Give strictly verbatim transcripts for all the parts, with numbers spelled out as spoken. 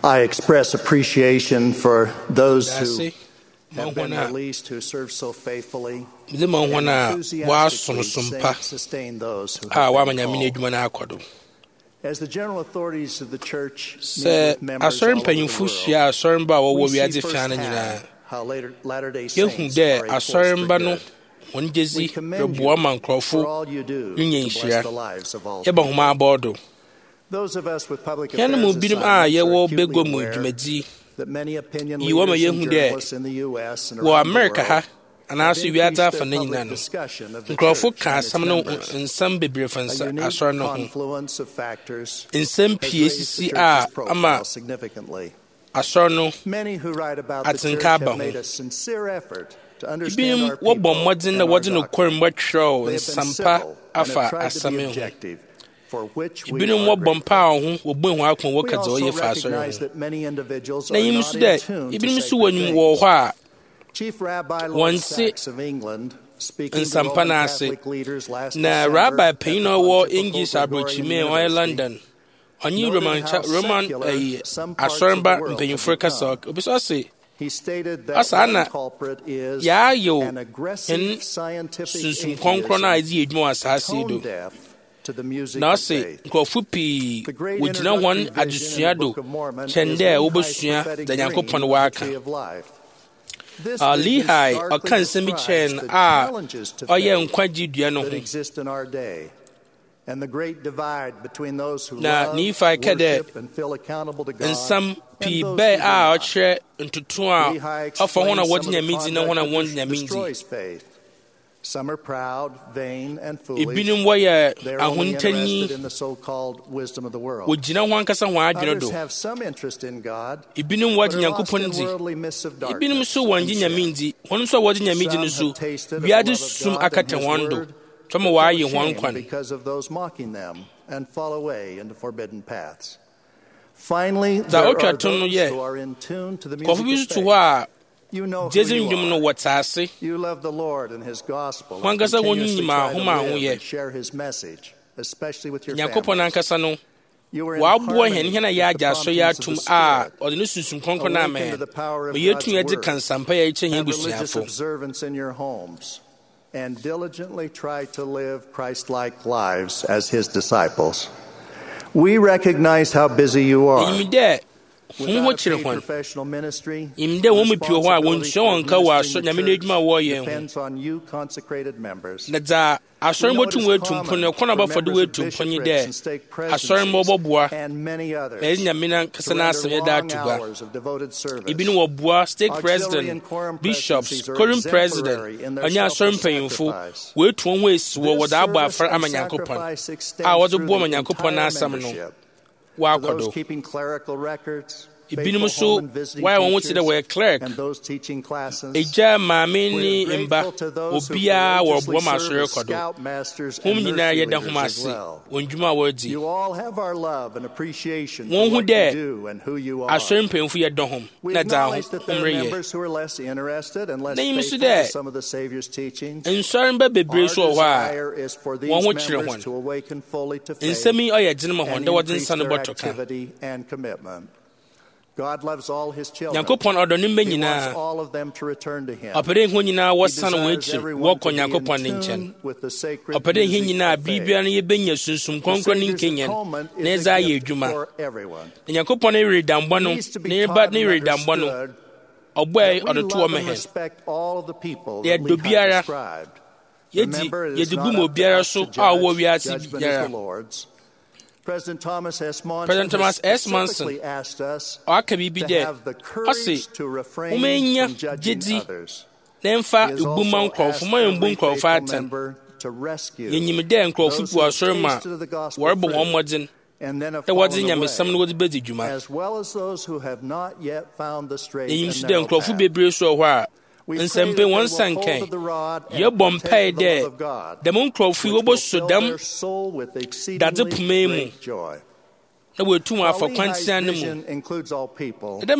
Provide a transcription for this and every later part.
I express appreciation for those who have been released, who serve so faithfully, and enthusiastically sustain those who have been called. As the general authorities of the church meet with members all over the world, we see firsthand how Latter-day Saints are a force for good. We commend you for all you do to bless the lives of all people. Those of us with public affairs assignments are acutely aware that many opinion leaders and journalists in the U S and around the world have increased their public discussion of the church and its members. A unique confluence of factors has raised the church's profile significantly. Many who write about the church have made a sincere effort to understand our people and our doctrine. They have been civil and have tried to be objective, for which we are grateful. We also recognize that many individuals are not in tune to sacred things. Chief Rabbi Lord Sachs of England, speaking to Roman Catholic leaders last December at the Pontifical Gregorian University, noted how secular some parts of the world have become. He stated that one culprit is an aggressive scientific atheism, tone deaf to the music of faith. The great introductory vision in the Book of Mormon is Lehi's prophetic dream of the tree of life. This vision starkly describes the challenges to faith that exist in our day, and the great divide between those who love, worship, and feel accountable to God, and those who do not. Lehi explains some of the conduct that destroys faith. Some are proud, vain, and foolish. They are only interested in the so-called wisdom of the world. Others have some interest in God, but are lost in worldly mists of darkness. Some have tasted of the love of God and His word, but feel ashamed because of those mocking them and fall away into forbidden paths. Finally, there are those who are in tune to the music of faith. You know who you are. You love the Lord and His gospel and continuously try to live and share His message, especially with your families. You are in harmony with the promptings of the Spirit, awakened to the power of God's word, have religious observance in your homes, and diligently try to live Christ-like lives as His disciples. We recognize how busy you are. Without a professional ministry, responsibility for administering the church depends on you consecrated members. We know it is common for members of bishoprics and stake presidencies and many others to render long hours of devoted service. Auxiliary and quorum presidencies are exemplary in their self-sacrifice. This service and sacrifice extends through the entire membership. For those keeping clerical records, faithful home and visiting teachers, and those teaching classes, we're grateful to those who courageously serve as scoutmasters and nursery leaders as well. You all have our love and appreciation for what you do and who you are. We acknowledge that there are members who are less interested and less faithful to some of the Savior's teachings. Our desire is for these members to awaken fully to faith and increase their activity and commitment. God loves all His children. He wants all of them to return to Him. He desires everyone to be in tune with the sacred music of faith. The Savior's atonement is a gift for everyone. It needs to be taught and understood that we love and respect all of the people that Lehi described. Remember, it is not up to us to judge. Judgment is the Lord's. President Thomas S. Monson specifically asked us to have the courage to refrain from judging others. He has also asked every faithful member to rescue those who have tasted of the gospel fruit and then have fallen away, as well as those who have not yet found the straight and narrow path. We pray that they will hold the rod and protect the love of God, which will fill their soul with exceedingly great joy. While Lehi's vision includes all people, the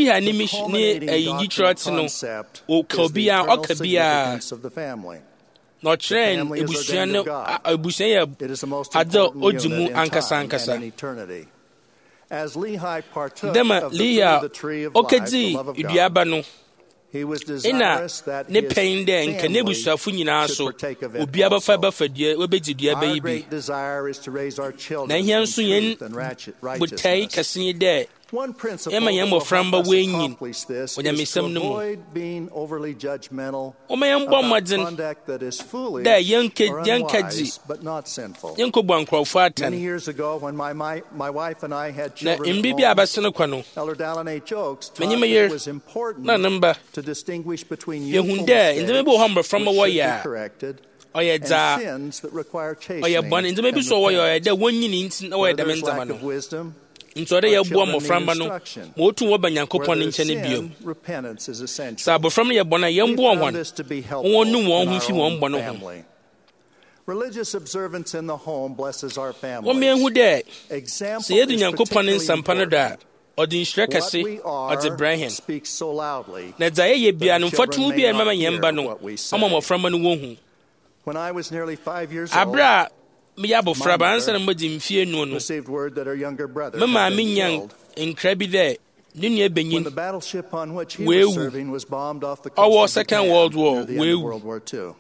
culminating doctrinal concept is the eternal significance of the family. The families are ordained of God. It is the most important unit in time and in eternity. As Lehi partook Dema of the fruit Lehi of the tree of life, okedi the love of God, iduaba no. he was Ina desirous that ne his pain de nka family nebusuafo nyinaa should so partake of it obi aba fa also. ba fadua we bedi dua ba Our yi bi. great desire is to raise our Na children hia in nso yen truth and righteous- botai righteousness. kase de One principle Ema that yɛn will mmɔfra help mba us wɔanyin accomplish this wɔ is to Nyamesɛm no mu. avoid being overly judgmental Ɔma yɛn bɔ about mmɔden conduct that is foolish dɛ yɛnka or yɛnka unwise, di but not sinful. yɛnkɔ bɔ nkurɔfo Many atan. years ago, when my, my, my wife and I had Na children at mbi bi home, abɛse no kwa no. Elder Dallin A. Jokes taught M'anim that yɛ it was important na ne mba. to distinguish between Yɛhu youthful dɛ mistakes, ndɛma bi wɔ hɔ mmɔframma which wɔyɛ should be a corrected, ɔyɛ and dza sins that require ɔyɛ chastening bɔne ndɛma bi and so wɔyɛ ɔyɛ repentance. dɛ wɔnyini nti na wɔyɛ Where dɛm there's ndɛma lack no. of wisdom, Nti ɔde our yɛboa children need mmɔframma no instruction. ma wɔtu wɔba Where Nyankopɔn ne there's nkyɛn bio. sin, repentance is Sɛ essential. abɔfra no yɛ bɔne a We yɛmboa found wɔn. this to be helpful Wɔn nu wɔn in ho our fi wɔn own bɔne ho. family. Religious observance in the home blesses our Wɔn families. mehu dɛ Example sɛ yɛdu is Nyankopɔn ne particularly nsampa no da a important. ɔde nhyira What kɛse we ɔde are brɛ hɛn. speaks so loudly. Na dza yɛyɛ bia no that our mfɔtom children bi a may ɛmama not yɛn ba hear no what we say. ama mmɔframma no wɔhu. When I was nearly five years old, Abra a meyɛ abɔfra ba My ansa na mmɔdi mfie nu no. received word that our younger brother Me had maame been nya killed nkra bi dɛ ne nua when benyin the battleship on which he Wewu. was serving was bombed off the Ɔwɔ coast of Second Japan World War. near the end of Wewu. World War Two.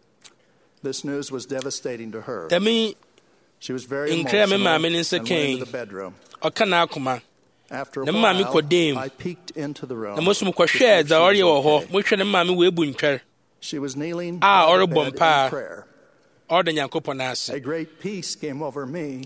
This news was devastating to her. dɛme She was very nkra me emotional maame ne and nsa went into kɛn the bedroom. ɔka n'akoma After a Na me maame while, kɔdɛɛ mu. I peeked into the room. na mo so to mokɔhwɛɛ see if dza she was ɔreyɛ wɔ hɔ okay. mohwɛ ne maame wɔabu ntwɛr She was kneeling a by the ɔrebɔ bed in mpaa prayer. ɔreda Nyankopɔn ase. A great peace came over me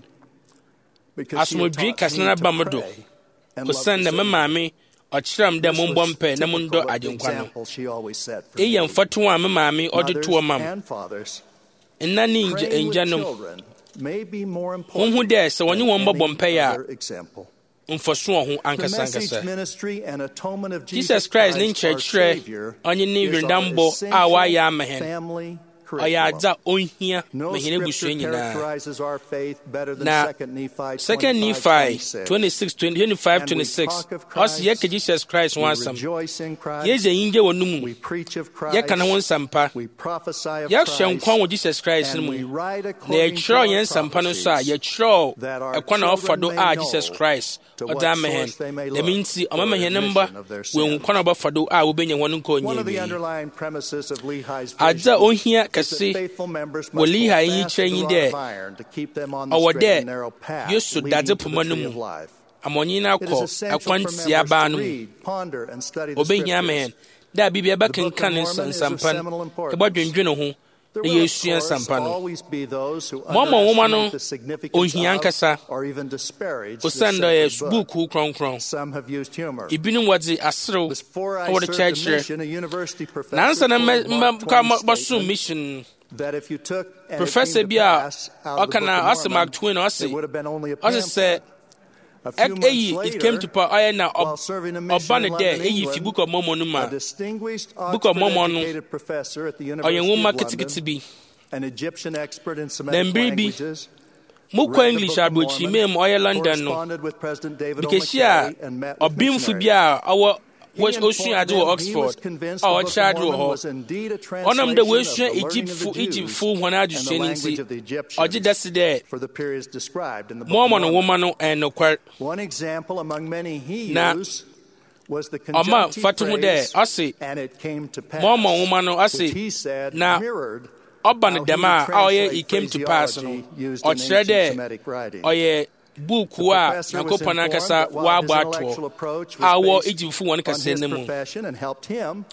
because she had Asomdwee taught kɛse me na to ba mo do pray and love kosiane the dɛ me Savior. maame ɔkyerɛ m dɛ This mombɔ was mpɛ na mondɔ typical of the agyenkwa no. example she always set for Eyi yɛ me. mfɔto a me maame ɔde Mothers toɔ ma m. and fathers, Nna ne praying with ngyanom children may be more important wohu dɛ sɛ wɔne than wɔn bɔbɔ any mpɛyɛ other example. a mfɔso wɔ ho The ankasa message, ankasa. ministry, and atonement of Jesus Jesus Christ ne Christ, our nkyerɛkyerɛ Savior, ɔnye ne is our werɛdambɔ a essential wɔayɛ ama hɛn family ɔyɛ curriculum. adze a ɔnhia No mahene abusua scripture nyinaa. characterizes our faith better than Na Second Nephi Second Nephi twenty-six, twenty-five, twenty-six ɔse yɛka Jesus Christ ho We asɛm. rejoice in Christ. Yɛgye yingye wɔ no We mu. preach of Christ. Yɛka ne ho nsampa. We prophesy of Yɛhyɛ nkwa Christ. wɔ Jesus Christ no And we mu. write Na according to yɛkyerɛw our yɛn nsampa no so a prophecies, yɛkyerɛw that our ɛkwan a ɔfa do children may a Jesus know Christ to ɔdze what ama hɛn. source they may Dɛm look nti for ɔmama hɛn remission mba of their wɔn sins. kwan a ɔbɛfa do a wobɛnya wɔn nkɔ One of the nyɛ bi. underlying premises of Lehi's Adze a vision ohia is that kɛse faithful members wɔ must Lehi hold yi fast kyerɛ to yi the rod dɛ of iron to keep them on the ɔwɔ straight dɛ and narrow path Yesu leading dadze to the poma no tree mu. of life. Amɔnyi no It is akɔ essential ɛkwan for tia baa members no to mu. read, ponder, and study the Obɛhia ama scriptures. hɛn da a Bibia The Book of bɛkenka ne Mormon is of nsampa seminal no importance. ɛbɛdwendwene ho There na will, of yɛsua course, nsampa no. always be those who Mormon nwoma no underestimate the significance ohia nkasa of or even disparage the osiane dɛ sacred ɔyɛ book. buukuu kronkron. Some have used humor. Ebinom wɔdze aserew Before na I wɔde served a kyerɛkyerɛ. mission, a university professor Nansa na quoted Mark mbɛka Twain's bɔsom statement mission that if you took and it Professor came to bi a pass out of the ɔka Book na of ɔse Mormon, Mark Twain ɔse it would have been only a ɔse sɛ pamphlet. A few months ɛyi it came to later, pa ɔyɛ na while serving a ɔba mission ne in dɛ London, ɛyi fi England, Book of Mormon no mu a a distinguished Book of Mormon no Oxford-educated professor at the ɔyɛ University nwoma of ketekete London, bi. an Egyptian expert in Na Semitic mbere bi languages, mokɔ read the English Book of aborɔkyiri Mormon, mu ɔyɛ London no corresponded with President David O. bikɛhyia a McKay, and met with ɔbemfo bi missionaries. a ɔwɔ He ɔsua informed adze wɔ them he was Oxford convinced a the Book ɔkyerɛ of adze wɔ Mormon hɔ. was indeed a Ɔnam translation dɛ of wɔasua the learning of Egyptfo the Jews Egyptfo wɔn and adesua the no language of the nti Egyptians ɔgye dɛ se dɛ for the periods described in the Book of Mormon Mormon. nwoma no ɛyɛ nokwar. One example among many he Na used was the ɔma conjunctive fa to ho dɛ phrase, ɔse and it came to pass, Mormon nwoma no which ɔse he said na mirrored ɔba no how he dɛm would a a ɔyɛ translate it came to pass no phraseology used in ɔkyerɛ ancient dɛ Semitic writing. ɔyɛ buukuu The a professor was Nyankopɔn informed ankasa that while his wɔabɔ intellectual atoɔ approach a wɔ was Egyptfo wɔn based on kɛseɛ his no mu. profession and helped him,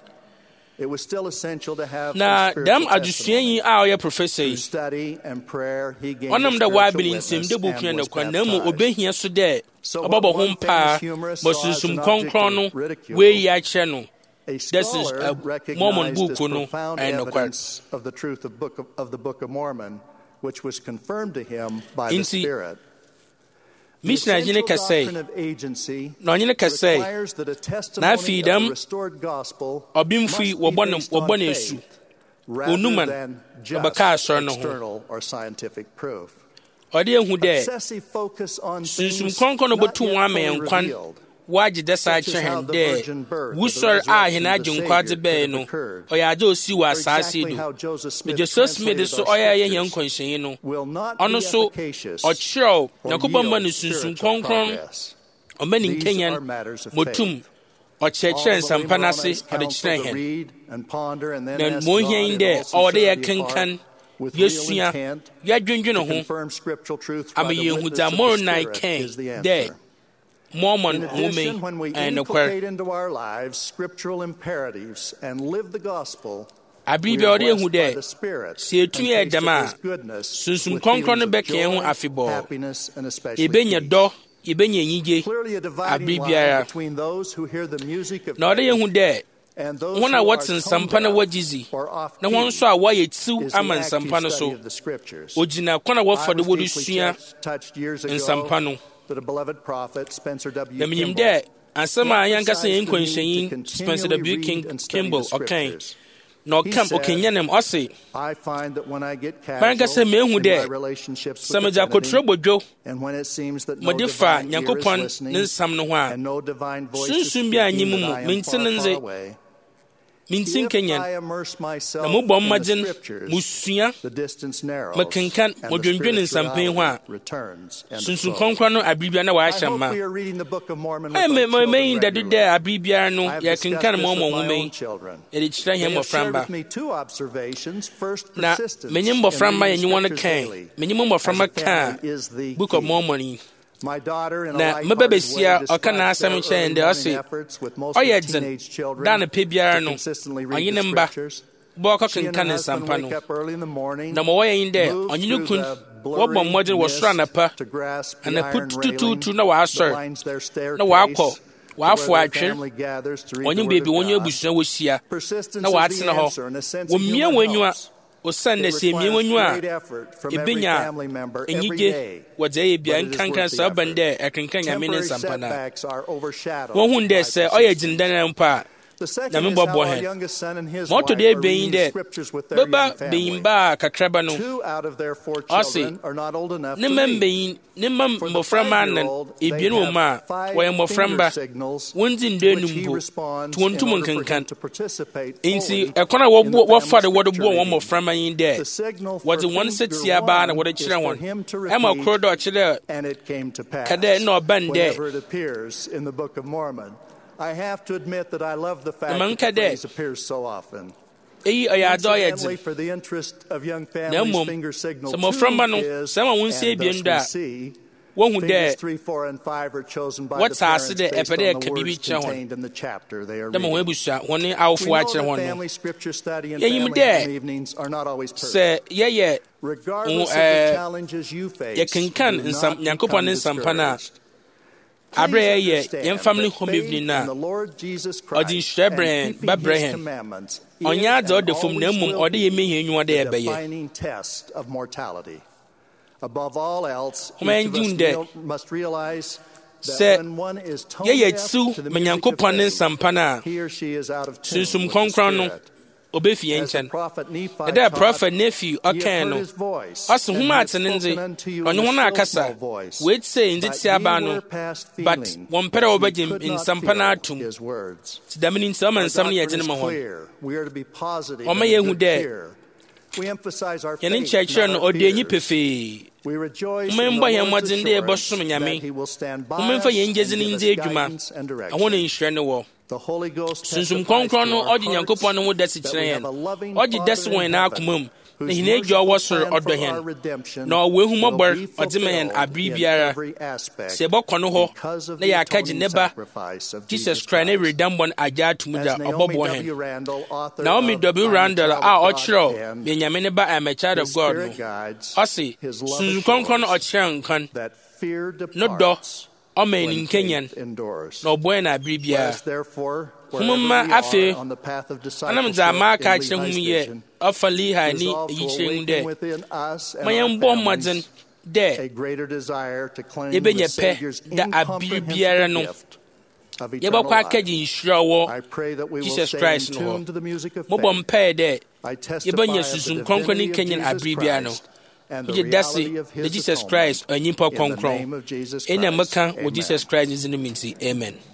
it was still essential to have Na a spiritual dɛm adesua testimony. yi a ɔyɛ professor Through yi study and prayer, he gained ɔnam a dɛ spiritual wɔabene witness nsɛm dɛ bokua and no was kwa na mmom baptized. obehia so dɛ So ɔbɛbɔ what ho one mpaa famous humorist ma saw as sunsum an object kronkron of no ridicule, wei akyerɛ no a dɛ scholar uh, Mormon recognized as buukuu no profound ɛyɛ nokwar. evidence of the truth of, book of, of the Book of Mormon, which was confirmed to him by the Inti, Spirit. The missionary essential ne kɛsɛe doctrine of agency na ɔnyene kɛsɛe requires that a na testimony afei of the dɛm restored gospel ɔbemfo must yi be wɔbɔ no based on wɔbɔ no asu faith rather onuman than na just ɔbɛka asɔre no ho external or scientific proof. ɔde ehu dɛ Excessive focus on sunsum things kronkron no not bɛtu yet wɔn ama fully yɛn kwan revealed, wɔagye dɛ saa such as kyerɛ how hɛn the dɛ virgin birth, the wusɔre a resurrection hɛn of the agyenkwa Savior adze could bɛɛ have no occurred, ɔyɛ adze a osi wɔ or asase exactly do how Joseph na Smith Joseph Smith translated so our ɔyɛ yɛ hɛn scriptures nkɔnhyɛnni no will not ɔno be so efficacious ɔkyerɛw or Nyankopɔn ma no yield sunsum spiritual kronkron progress. ɔmani nkenyan motum ɔkyerɛkyerɛ nsampa no ase ɔde kyerɛ hɛn na mohia yi dɛ ɔwɔ dɛ yɛkenkan yɛsua yɛadwendwene ho ama yɛhu dza Moroni kɛn dɛ Mormon woman and the choir. Abibia ɔde ehu dɛ sɛ etumi yɛ dɛm a sunsum kɔnkɔn no bɛka ho afebɔɔ ebenya dɔ ebenya enyigye abibiara na ɔde ehu dɛ wɔn a wɔte nsampa no wɔgye zi na wɔn nso a wɔyɛ tiw ama nsampa no so ogyina kwan a wɔfa de wɔde sua nsampa no na menim dɛ asɛm a yɛnkasa yɛn nkwanhyɛnyi Spencer W. Kimball ɔkan na ɔkam ɔkenyanem ɔse mankasa mehu dɛ sɛ megye akɔtwerɛ bodwo mode fa Nyankopɔn ne nsam no ho a sunsum bi a nye mu mu mente ne nze mintin kenyan na mobɔ mmagyen musua makenkan modwendwene nsampan ho a sunsun kɔnkɔn no abiribia na wɔahyɛ mma ɛmɛ mɛyin dadu dɛ abiribia no yɛkenkan mɔmɔ nwoma yi yɛde kyerɛ hɛn mmɔframba na menyim mmɔframba yɛnyi wɔn kan menyim mmɔframba kan Book of Mormon yi na mebɛbɛsia ɔka n'asɛm nkyɛn dɛ ɔse ɔyɛ dzen da no pɛ biara no ɔnye ne mba bɔ ɔkɔkenka ne nsampa no na ma wɔyɛ yi dɛ ɔnye ne kun wɔbɔ mmɔden wɔ soro anapa anapa tutututu na wɔasɔre na wɔakɔ wɔafo atwer ɔnye baabi wɔnyɛ abusua wɔhyia na wɔatena hɔ wɔmmia wɔn anyiwa osan dɛ sɛ mmea wɔnwu a ebenya enyigye wɔdze ɛyɛ bia nkankan sɛ ɔban dɛ ɛkenkan nyame ne nsampa no a wɔhu dɛ sɛ ɔyɛ gyindan mpo a nyame bɔbɔ hɛn ma ɔtɔ dɛ ɛbɛyi dɛ bɛba bɛyimba a kakraba no ɔse ne ma mbɛyin ne ma mmɔframa anan ebien wɔ mu a wɔyɛ mmɔframba wɔndzi ndɔ anum mpo nti wɔntum nkenkan enti ɛkwan a wɔfa de wɔde boɔ wɔn mmɔframa yi dɛ wɔdze wɔn nsatia baa na wɔde kyerɛ wɔn ɛma koro dɛ ɔkyerɛ ka dɛ na ɔban dɛ I have to admit that I love the fact that the phrase appears so often. Incidentally, for the interest of young families, finger signal two is, and thus we see, fingers three, four, and five are chosen by the parents based on the words contained in the chapter they are reading. We know that family scripture study and family evenings are not always perfect. Regardless of the challenges you face, do not become discouraged. Abrɛ yɛ yɛn family home evening na ɔde nhyira brɛn ba brɛ hɛn ɔnyɛ adze ɔde fam na mmom ɔde yɛ mehia nwa dɛ yɛbɛyɛ homa yɛngye dɛ sɛ yɛyɛ tiw ma Nyankopɔn ne nsampa no a sunsum kɔnkɔn no obefi yɛn nkyɛn na dɛ prophet Nephi ɔkan no ɔse homa ate ne ndze ɔne ho no akasa wait sɛ ndze tia aba no but wɔmpɛ dɛ wɔbɛgye nsampa no atom nti dɛm no nti ɔma nsɛm no yɛgye no ma hɔ ɔma yɛhu dɛ yɛne nkyerɛkyerɛ no ɔde anyi pefee woma mbɔ yɛn mmɔdzen dɛ yɛbɛsom Nyame womamfa yɛn gyedze no ndze adwuma ɛho ne nhyerɛ no wɔ sunsum kɔnkɔn no ɔgye Nyankopɔn no ho dɛse kyerɛ yɛn ɔgye dɛse wɔ yɛn akoma mu na hina adwa ɔwɔ soro ɔdɔ yɛn na ɔwɔ ehu mmɔbɔr ɔdze ma yɛn abere biara sɛ yɛbɛkɔ no hɔ na yɛaka gye ne ba Jesus Christ na ɛweredambɔ no agya atom da ɔbɔbɔ hɛn Naomi W. Randall a ɔkyerɛw Benyamin ne ba I am a child of God no ɔse sunsum kɔnkɔn no ɔkyerɛ nkan no dɔ ɔma yɛn nkenyan na ɔbɔ yɛn abere biara humuma afei anam dza ama aka akyerɛ hum yɛ ɔfa Lehi ne eyikyerɛ mu dɛ ma yɛn bɔ mmɔdzen dɛ yɛbɛnya pɛ da abere biara no yɛbɛkɔ akagye nhyira wɔ Jesus Christ no hɔ mobɔ mpae dɛ yɛbɛnya sunsum kɔnkɔn ne nkenyan abere biara no Muje dasi the Jesus Christ a nyimpa kɔnkɔn ɛna meka wɔ Jesus Christ ne zinu minti amen.